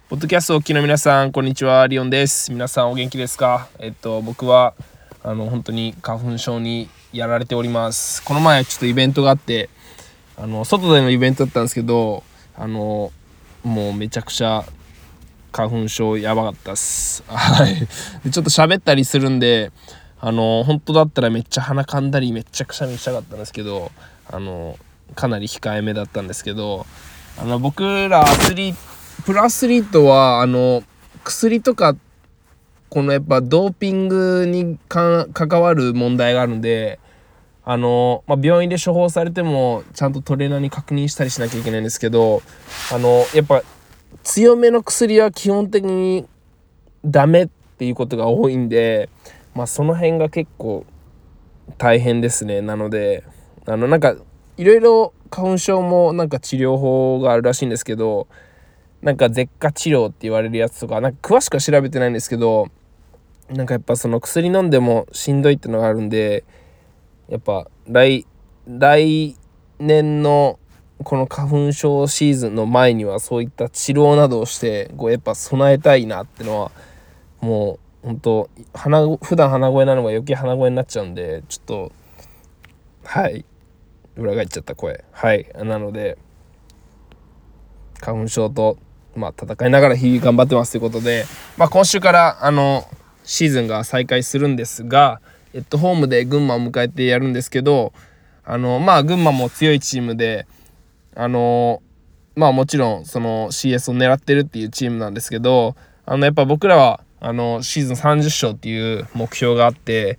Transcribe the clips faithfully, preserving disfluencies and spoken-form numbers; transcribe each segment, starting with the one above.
ポッドキャストをお聞きの皆さん、こんにちは。リオンです。皆さんお元気ですか？えっと僕はあの本当に花粉症にやられております。この前ちょっとイベントがあって、あの外でのイベントだったんですけど、あのもうめちゃくちゃ花粉症やばかったっす。はい。でちょっと喋ったりするんで、あの本当だったらめっちゃ鼻かんだりめっちゃくしゃみしたかったんですけど、あのかなり控えめだったんですけど、あの僕らアスリートプロアスリートはあの薬とかこのやっぱドーピングにか関わる問題があるんで、あの、まあ、病院で処方されてもちゃんとトレーナーに確認したりしなきゃいけないんですけど、あのやっぱ強めの薬は基本的にダメっていうことが多いんで、まあその辺が結構大変ですね。なのであのなんかいろいろ花粉症もなんか治療法があるらしいんですけど、なんか舌下治療って言われるやつとか、なんか詳しくは調べてないんですけど、なんかやっぱその薬飲んでもしんどいってのがあるんで、やっぱ来来年のこの花粉症シーズンの前にはそういった治療などをしてこうやっぱ備えたいなってのは、もう本当鼻普段鼻声なのが余計鼻声になっちゃうんで、ちょっとはい裏返っちゃった声はいなので、花粉症とまあ戦いながら日々頑張ってますということで、まあ今週からあのシーズンが再開するんですが、えっとホームで群馬を迎えてやるんですけど、あのまあ群馬も強いチームで、あのまあもちろんその シーエス を狙ってるっていうチームなんですけど、あのやっぱ僕らはあのシーズンさんじゅっ勝っていう目標があって、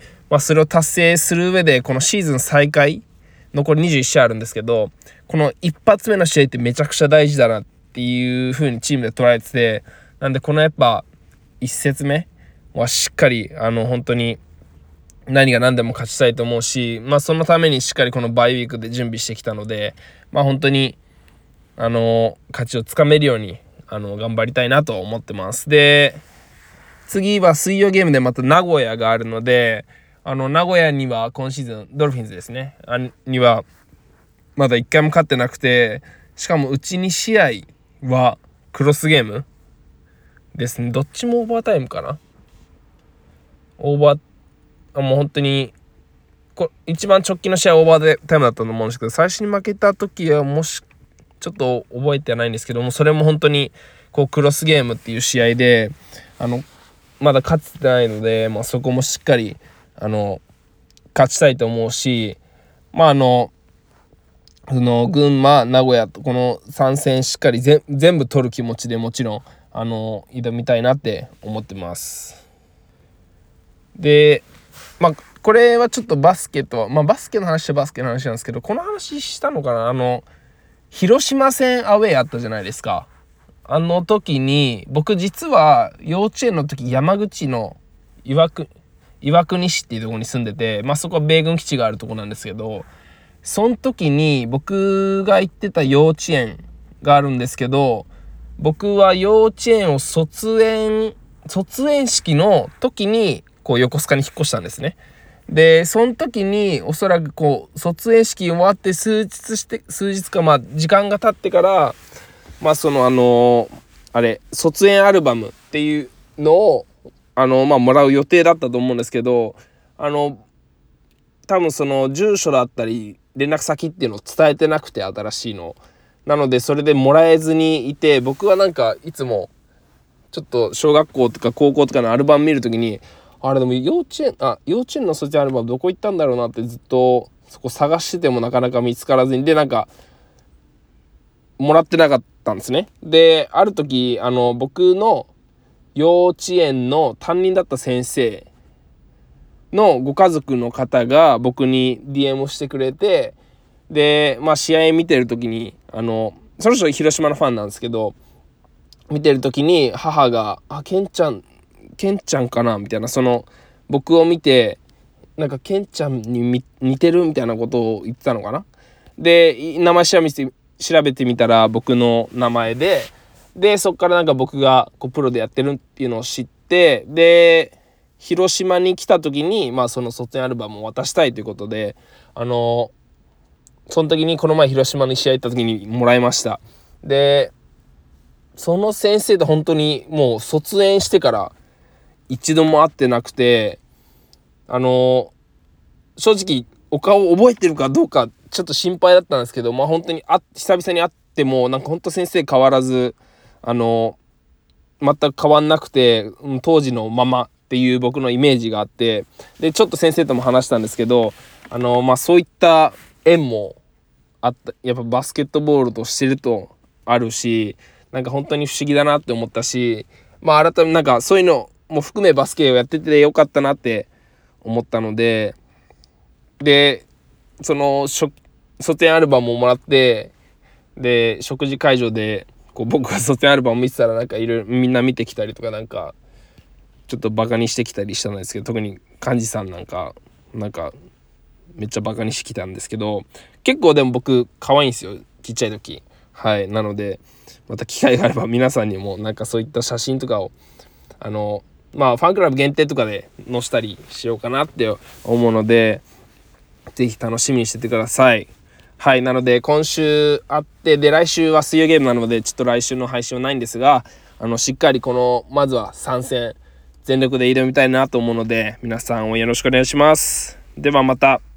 まあそれを達成する上でこのシーズン再開残りにじゅういち試合あるんですけど、この一発目の試合ってめちゃくちゃ大事だなっていう風にチームで捉えてて、なんでこのやっぱ一節目はしっかりあの本当に何が何でも勝ちたいと思うし、まあそのためにしっかりこのバイウィークで準備してきたので、まあ本当にあの勝ちをつかめるようにあの頑張りたいなと思ってます。で次は水曜ゲームでまた名古屋があるので、あの名古屋には今シーズンドルフィンズですねあにはまだいっかいも勝ってなくて、しかもうちに試合はクロスゲームですね。どっちもオーバータイムかな。オーバーあもう本当にこ一番直近の試合はオーバータイムだったと思うんですけど、最初に負けた時はもしちょっと覚えてはないんですけども、それも本当にこうクロスゲームっていう試合で、あのまだ勝ってないので、まあ、そこもしっかりあの勝ちたいと思うし、まああのその群馬名古屋とこのさん戦しっかりぜ全部取る気持ちでもちろんあの挑みたいなって思ってます。でまあこれはちょっとバスケとまあバスケの話はバスケの話なんですけど、この話したのかな。あの広島戦アウェーあったじゃないですか。あの時に僕実は幼稚園の時山口の岩国岩国市っていうところに住んでて、まあそこは米軍基地があるところなんですけど、その時に僕が行ってた幼稚園があるんですけど、僕は幼稚園を卒園卒園式の時にこう横須賀に引っ越したんですね。でその時におそらくこう卒園式終わって数日して数日かまあ時間が経ってから、まあそのあのー、あれ卒園アルバムっていうのをあのまあもらう予定だったと思うんですけど、あの多分その住所だったり連絡先っていうのを伝えてなくて、新しいのなのでそれでもらえずにいて、僕はなんかいつもちょっと小学校とか高校とかのアルバム見るときに、あれでも幼稚園あ幼稚園の卒業アルバムどこ行ったんだろうなってずっとそこ探しててもなかなか見つからずに、でなんかもらってなかったんですね。である時あの僕の幼稚園の担任だった先生のご家族の方が僕に ディーエム をしてくれて、でまあ試合見てる時にあのその人広島のファンなんですけど、見てる時に母があケンちゃんケンちゃんかなみたいな、その僕を見てなんかケンちゃんに似てるみたいなことを言ってたのかな。で名前調べて調べてみたら僕の名前で、でそっからなんか僕がこうプロでやってるっていうのを知って、で広島に来た時にまあその卒園アルバムを渡したいということで、あのその時にこの前広島に試合行った時にもらいました。でその先生と本当にもう卒園してから一度も会ってなくて、あの正直お顔覚えてるかどうかちょっと心配だったんですけど、まあ本当にあ久々に会ってもなんか本当先生変わらず、あの全く変わんなくて、うん、当時のままっていう僕のイメージがあって、でちょっと先生とも話したんですけど、あのまあそういった縁もあった。やっぱバスケットボールとしてるとあるし、なんか本当に不思議だなって思ったし、まあ改めなんかそういうのも含めバスケをやっててよかったなって思ったので、でその卒園アルバムをもらって、で食事会場でこう僕が卒園アルバムを見てたら、なんかいろいろみんな見てきたりとか、なんかちょっとバカにしてきたりしたんですけど、特に幹事さんなんかなんかめっちゃバカにしてきたんですけど、結構でも僕可愛いんですよ、ちっちゃい時。はい。なのでまた機会があれば皆さんにもなんかそういった写真とかをあのまあファンクラブ限定とかで載せたりしようかなって思うので、ぜひ楽しみにしててください。はい。なので今週あって、で来週は水曜ゲームなのでちょっと来週の配信はないんですが、あのしっかりこのまずは参戦全力で挑みたいなと思うので、皆さんをよろしくお願いします。ではまた。